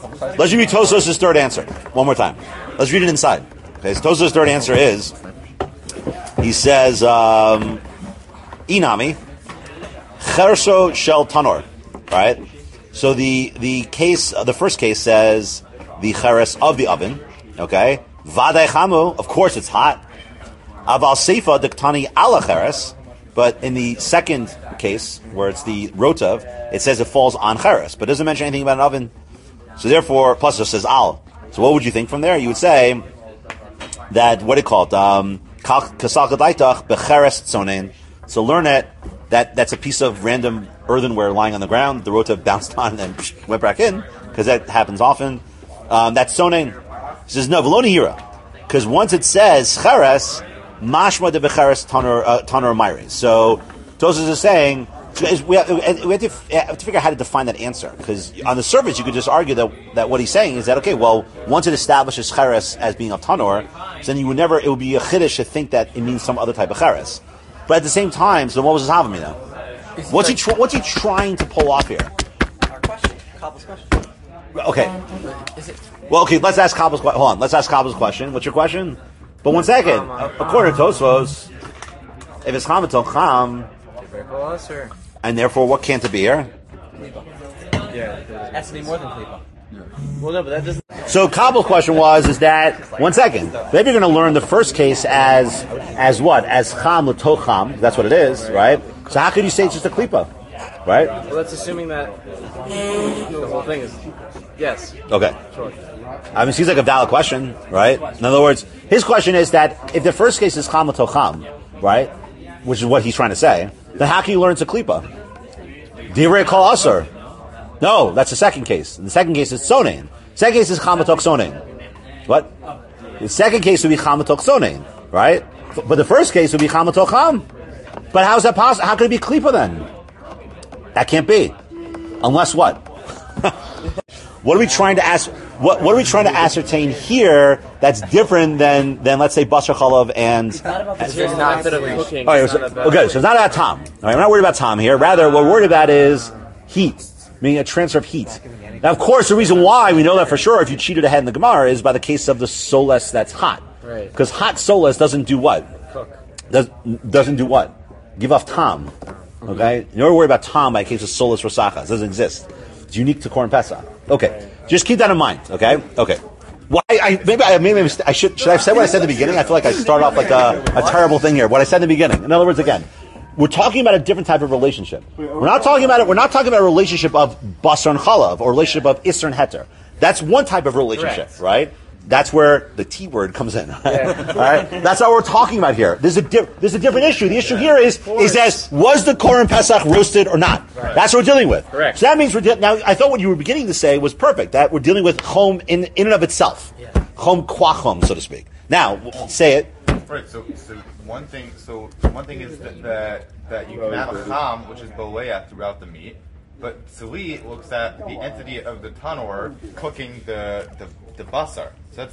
Let's read Tosfos' third answer one more time. Let's read it inside. Okay, so Tosfos' third answer is, he says, Inami, Chersho Shel Tanor, right? So the first case says the cheres of the oven, okay? Vadei chamu, of course it's hot. Aval seifa diktani ala cheres, but in the second case, where it's the rotav, it says it falls on cheres, but doesn't mention anything about an oven. So therefore, plus it says al. So what would you think from there? You would say that, what do you call it? Kasal kadaitach becheres tzonein. So learn it, that's a piece of random earthenware lying on the ground. The rotav bounced on and went back in, because that happens often. That's tzonein. He says, no, veloni hira. Because once it says cheres, mashma de becheres tanor mayri. So Tosfos is saying, we have to figure out how to define that answer, because on the surface you could just argue that what he's saying is that, okay, well, once it establishes cheres as being a tanor, then it would be a chiddush to think that it means some other type of cheres. But at the same time, so what was his havami now? What's he trying to pull off here? Our question, Kabbal's question. Okay. Well, okay, let's ask Kabbal's question. Hold on, let's ask Kabbal's question. What's your question? But 1 second. According to Tosfos, if it's cham until cham, and therefore what can't it be here? Yeah, it has to be more than klipa. Well, no, but that doesn't. So Kabbal's question is that 1 second. Maybe you're going to learn the first case as what? As cham l'toch cham. That's what it is, right? So how could you say it's just a klipa, right? Well, that's assuming that the whole thing is yes. Okay. Sure. I mean, it seems like a valid question, right? In other words, his question is that if the first case is cham l'toch cham, right, which is what he's trying to say, then how can you learn it's a klipa? Divrei kol asur. No, that's the second case. The second case is tzonein. Second case is cham l'toch tzonein. What? The second case would be cham l'toch tzonein, right? But the first case would be cham l'toch cham. But how is that possible? How could it be klipa then? That can't be. Unless what? What are we trying to ask? What are we trying to ascertain here that's different than let's say basar chalav and? It's not that of cooking. Okay, so it's not about tom. All right, we're not worried about tom here. Rather, what we're worried about is heat, meaning a transfer of heat. Now, of course, the reason why we know that for sure, if you cheated ahead in the Gemara, is by the case of the soles that's hot. Right. Because hot soles doesn't do what? Cook. Doesn't do what? Give off tom. Okay, you don't worry about tom by case of soles rosachas. It doesn't exist. It's unique to Korban Pesach. Okay, just keep that in mind. Okay. Why? Maybe I should have said what I said in the beginning. I feel like I start off like a terrible thing here. What I said in the beginning. In other words, again, we're talking about a different type of relationship. We're not talking about it. We're not talking about a relationship of basar and chalav or a relationship of isser and heter. That's one type of relationship, Correct. right? That's where the T word comes in. Yeah. All right, that's what we're talking about here. There's a different issue. The issue here is that was the Korban Pesach roasted or not? Right. That's what we're dealing with. Correct. So that means now. I thought what you were beginning to say was perfect. That we're dealing with chom in and of itself, chom qua chom, so to speak. Now say it. Right. So one thing is that you can have a cham, which is bolea throughout the meat. But Tzili looks at the entity of the tanor cooking the basar. So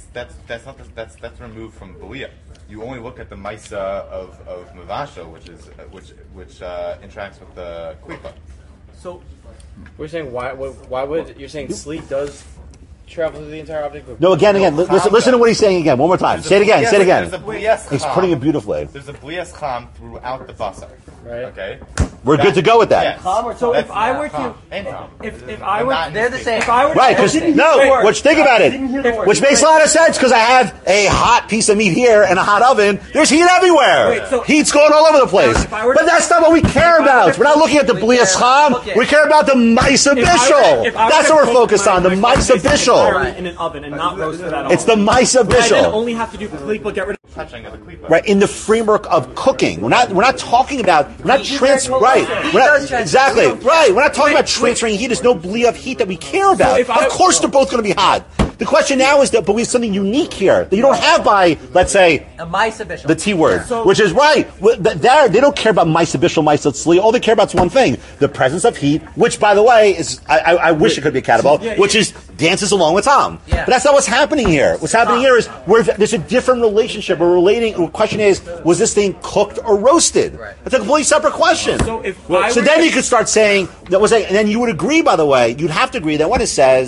that's removed from Belia. You only look at the Maisa of Mavasha, which interacts with the Klipa. So we're saying why would you're saying sleep does travel through the entire object? No, again. Listen to what he's saying again. One more time. Say it again. There's a blias He's putting it beautifully. There's a blias cham throughout the basar. Right. Okay. We're good to go with that. Yes. So if I were to, if I were, They're the same. if I were to, Right, because which think about it, which makes a lot of sense because I have a hot piece of meat here and a hot oven. There's heat everywhere. Wait, so- Heat's going all over the place. If I were to- But that's not what we care about. We're not looking at the blias cham. We care about the ma'isa bishul. That's what we're focused on. The ma'isa bishul. in an oven and not roast it at all. It's the ma'isa I then bishul. only have to do klipa, get rid of. Touching of the Klipa. Right, in the framework of cooking. We're not talking about, we're not exactly, right. We're not talking about transferring heat. There's no bli of heat that we care about. Of course they're both going to be hot. The question now is but we have something unique here that you don't have by, let's say, the T word, which is right. They don't care about Maisa Bishul, Maisa Tzli. All they care about is one thing: the presence of heat, which, by the way, is I wish it could be a catabol, which is dances along with Tom. Yeah. But that's not what's happening here. What's happening here is there's a different relationship. We're relating. The question is, was this thing cooked or roasted? Right. That's a completely separate question. So then you could start saying and then you would agree. By the way, you'd have to agree that when it says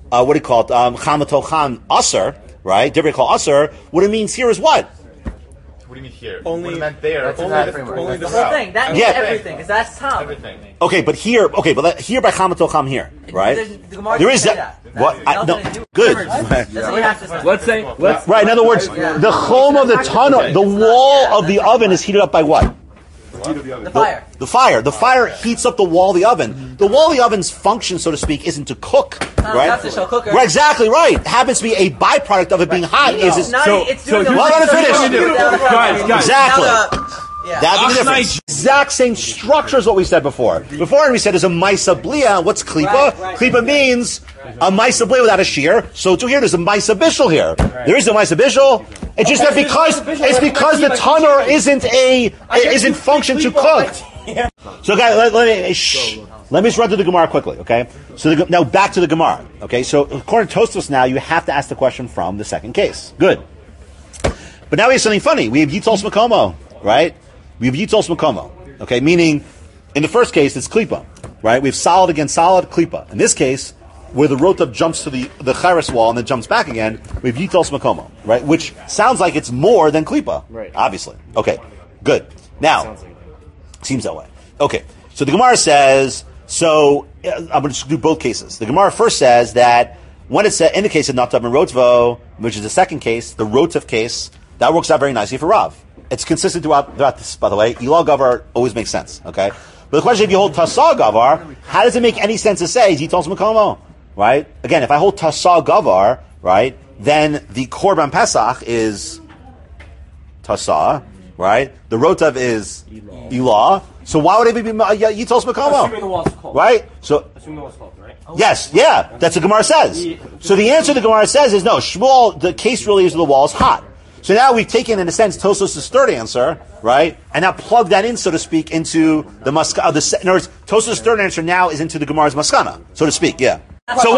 what do you call it? Chamatocham Aser, right? Divrei Kol Aser. What it means here is what? What do you mean here? Only- what it meant there. That's Only that the, framework. only That's the the whole thing. That means Yeah. everything, because that's Tom. Everything. Okay, but here by Chamatocham here, right? The Gemara There didn't is say that. that. What? That's No, nothing to do- good. That's what you have to say. Let's say, Right. In other words, the chom of the tanor, the wall of the oven is heated up by what? The fire. The fire. The fire heats up the wall of the oven. The wall of the oven's function, so to speak, isn't to cook, right? Not to show cooker. Right, exactly right. It happens to be a byproduct of it being hot. Is It's it? not, it's doing so the Well, let me finish. Guys. Exactly. Yeah. That's the difference. Exact same structure as what we said before. Before we said there's a maisa blia. What's klipa? Right. Klipa means a maisa blia without a shear. So to here, there's a maisa bishul here. There is a maisa bishul. It's just that because the tanur isn't functioned to cook. So guys, let me just run through the Gemara quickly, okay? So now back to the Gemara, okay? So according to Tosfos now, you have to ask the question from the second case. Good. But now we have something funny. We have Yitol Smakomo, right? We have Yitol Smakomo, okay? Meaning, in the first case, it's Klipa, right? We have solid against solid, Klipa. In this case, where the rotav jumps to the Charis wall and then jumps back again, we have Yitol Smakomo, right? Which sounds like it's more than Klipa, Right. Obviously. Okay, good. Now, seems that way. Okay, so the Gemara says, I'm going to just do both cases. The Gemara first says that when it's in the case of Natav and Rotvo, which is the second case, the Rotav case, that works out very nicely for Rav. It's consistent throughout this, by the way. Ilah Gavar always makes sense, okay? But the question, if you hold Tasa Gavar, how does it make any sense to say Yitos Makomo, right? Again, if I hold Tasa Gavar, right, then the Korban Pesach is Tasa, right? The Rotav is Ilah. So why would it be Yitos Makomo? Assuming the wall's cold. Right? So, Assuming the wall's cold, right? yes, yeah, that's what the Gemara says. So the answer the Gemara says is no, Shmuel, the case really is the wall is hot. So now we've taken, in a sense, Tosos' third answer, right? And now plug that in, so to speak, into the Maskana. In other words, Tosos' third answer now is into the Gemara's Maskana, so to speak, yeah. So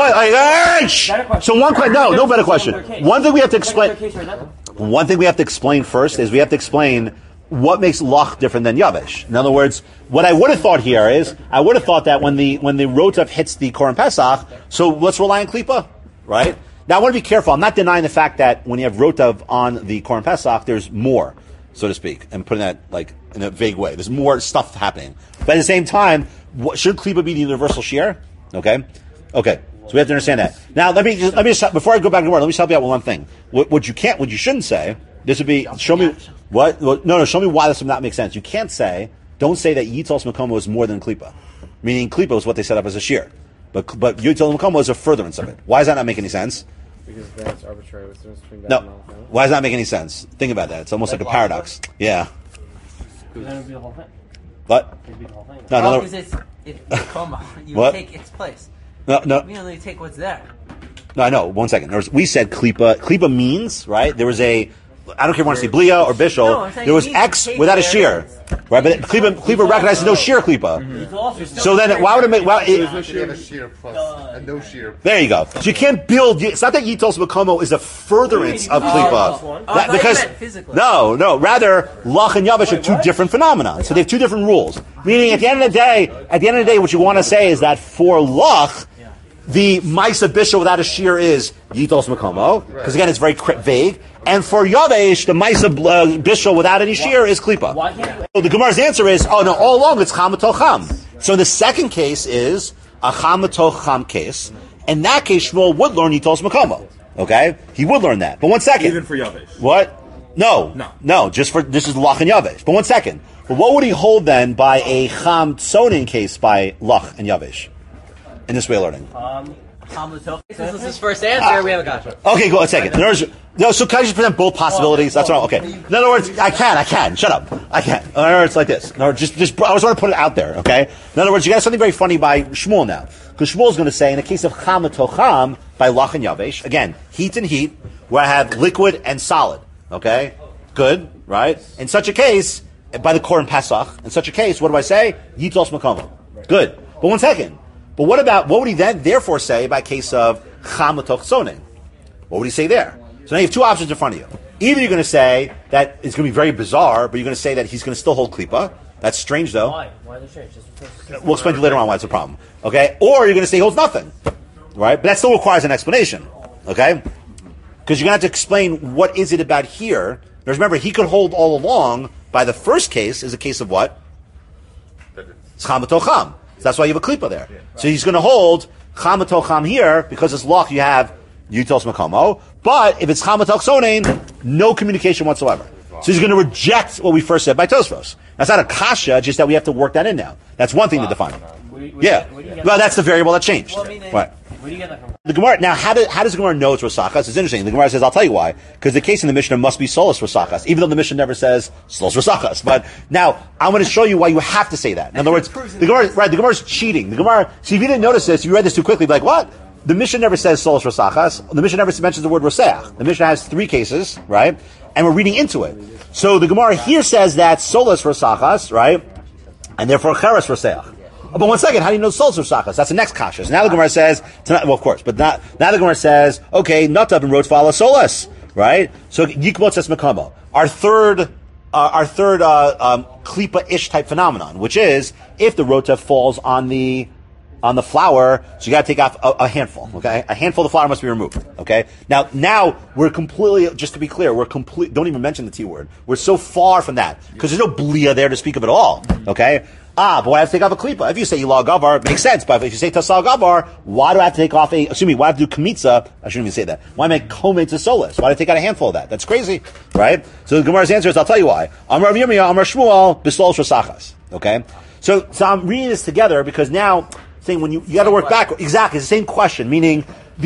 what? So one question, no better question. One thing we have to explain. One thing we have to explain first is we have to explain what makes Lach different than Yavesh. In other words, what I would have thought here is, I would have thought that when the Rotav hits the Korban Pesach, so let's rely on Klipa, right? Now I want to be careful. I'm not denying the fact that when you have Rotav on the Korban Pesach, there's more, so to speak, and putting that like in a vague way. There's more stuff happening. But at the same time, should Klipa be the universal shear? Okay. So we have to understand that. Now let me just before I go back to the word, let me just help you out with one thing. What you shouldn't say. This would be show me what. No. Show me why this would not make sense. You can't say. Don't say that Yitos Makomo is more than Klipa, meaning Klipa is what they set up as a shear, but Yitos Makomo is a furtherance of it. Why does that not make any sense? Because that's arbitrary. What's the difference between that No. and Malachim? Why does that make any sense? Think about that. It's almost like a paradox. Yeah. Then it would be the whole thing. What? It would be the whole thing. No. Because it's coma. You What? take its place. No. You merely take what's there. No, I know. 1 second. We said Klipa. Klipa means, right? There was a, I don't care if you want to say Blia or Bishul. No, I'm saying there was you X take without a where shear. Right? But Klipa recognizes no shear Klipa. So then, why would it make, You have a shear plus and no shear. there you go. So you can't build, it's not that Yitos Makomo is a furtherance of Klipa. Oh, I thought you meant physically. No. Rather, Lach and Yavesh are two different phenomena. So they have two different rules. Meaning, at the end of the day, what you want to say is that for Lach, the Maisa Bishul without a shear is Yitos Makomo, because again, it's very vague. And for Yavesh, the Maisa Bishul without any shear is Klipa. So the Gemara's answer is, all along it's Cham Cham. So the second case is a Cham Cham case. In that case, Shmuel would learn Yitos Makomo. Okay? He would learn that. But 1 second. Even for Yavesh. What? No. Just for, this is Lach and Yavesh. But 1 second. But what would he hold then by a Cham Tsonin case by Lach and Yavesh? In this way of learning. This was his first answer. We haven't got it. Okay, go 1 second. So can I just present both possibilities? That's what okay. In other words, I can. Shut up. I can. In other words, like this. I just want to put it out there, okay? In other words, you got something very funny by Shmuel now. Because Shmuel's going to say, in the case of Cham Tocham, by Lach and Yavesh, again, heat and heat, where I have liquid and solid, okay? Good, right? In such a case, by the Korban Pesach, in such a case, what do I say? Yitos Makomo. Good. But 1 second. But what would he then therefore say by case of Cham Tochzonin? What would he say there? So now you have two options in front of you. Either you're going to say that it's going to be very bizarre, but you're going to say that he's going to still hold Klipa. That's strange, though. Why? Why is it strange? We'll explain to you later on why it's a problem. Okay? Or you're going to say he holds nothing. right? But that still requires an explanation, okay? Because you're going to have to explain what is it about here. Now remember, he could hold all along by the first case is a case of what? It's cham v'tocham. So that's why you have a klipa there. So he's going to hold cham v'tocham here because it's loch. You have yutos makomo. But if it's cham v'tochsonein, no communication whatsoever. So he's going to reject what we first said by Tosfos. That's not a kasha, just that we have to work that in now. That's one thing to define. Well, that's the variable that changed. Right. Where do you get that from? The Gemara, now, how does the Gemara know it's Rosachas? It's interesting. The Gemara says, I'll tell you why. Because the case in the Mishnah must be Solos Rosachas, even though the Mishnah never says Solos Rosachas. But now, I'm going to show you why you have to say that. In other words, the Gemara's cheating. The Gemara, see, if you didn't notice this, if you read this too quickly, you'd be like, what? The Mishnah never says Solos Rosachas. The Mishnah never mentions the word Roseach. The Mishnah has 3 cases, right? And we're reading into it. So the Gemara here says that Solos Rosachas, right? And therefore Cheres Roseach. But one second, how do you know Solos Rosachas? That's the next kasha. So now the Gemara says, well, of course, but now the Gemara says, okay, Natav and wrote Fala Solas, right? So Yikmot Es Makamo. Our third klipa-ish type phenomenon, which is if the rota falls on the flour, so you got to take off a handful. Okay, a handful of the flour must be removed. Okay, now we're completely. Just to be clear, don't even mention the T word. We're so far from that because there's no blia there to speak of at all. Okay. But why do I have to take off a klipa? If you say Ilah Gavar, it makes sense. But if you say Tasal Gavar, why do I have to take off why do I have to do Kamitza? I shouldn't even say that. Why make Komet to Solis? Why do I take out a handful of that? That's crazy, right? So the Gemara's answer is, I'll tell you why. Amar Yirmiyah, Amar Shmuel, Bisolos Rosachas. Okay? So I'm reading this together because now, saying when you got to work back, exactly, it's the same question, meaning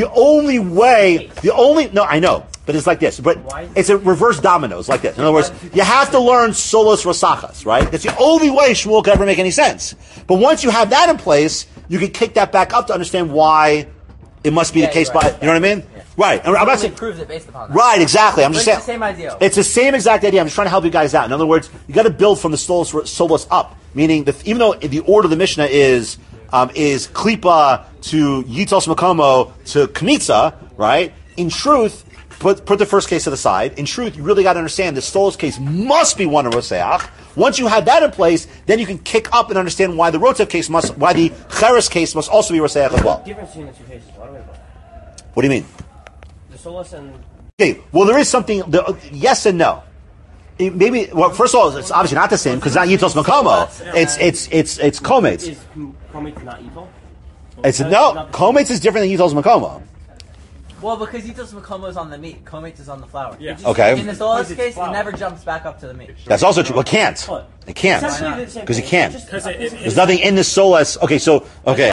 no, I know. But it's like this. But it's a reverse dominoes, like this. In other words, you have to learn Solos Rosachas, right? That's the only way Shmuel could ever make any sense. But once you have that in place, you can kick that back up to understand why it must be the case by, you know what I mean? Yeah. Right. I'm not saying proves it based upon that. Right, exactly. I'm just saying. It's the same idea. It's the same exact idea. I'm just trying to help you guys out. In other words, you got to build from the Solos up. Meaning, even though the order of the Mishnah is Klipa to Yitos Makomo to Kmitza, right? In truth, put the first case to the side. In truth, you really got to understand the Solos case must be one of Roseach. Once you have that in place, then you can kick up and understand why the Rotev case why the Cheres case must also be Roseach as well. The difference between the 2 cases, what do we about that? What do you mean? The Solos and... Okay, well there is something, yes and no. First of all, it's obviously not the same, because it's not Yitos Makomo. It's Kometz. Is Kometz not evil? Kometz is different than Yitos Makomo. Well, because Yitos Makomo is on the meat, Kometz is on the flour. Yeah. Okay. In the Solos case, it never jumps back up to the meat. That's also true. Well, it can't. It can't. Because it can't. There's nothing in the Solos. Okay.